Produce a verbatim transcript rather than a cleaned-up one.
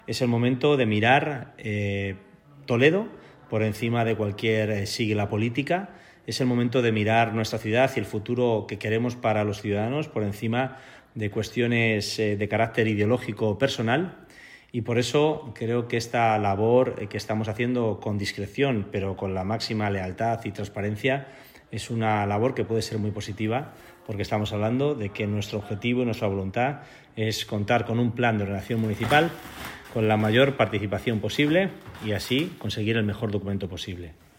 Es el momento de mirar eh, Toledo por encima de cualquier eh, sigla política. Es el momento de mirar nuestra ciudad y el futuro que queremos para los ciudadanos por encima de cuestiones eh, de carácter ideológico o personal. Y por eso creo que esta labor eh, que estamos haciendo con discreción, pero con la máxima lealtad y transparencia, es una labor que puede ser muy positiva, porque estamos hablando de que nuestro objetivo y nuestra voluntad es contar con un plan de ordenación municipal con la mayor participación posible y así conseguir el mejor documento posible.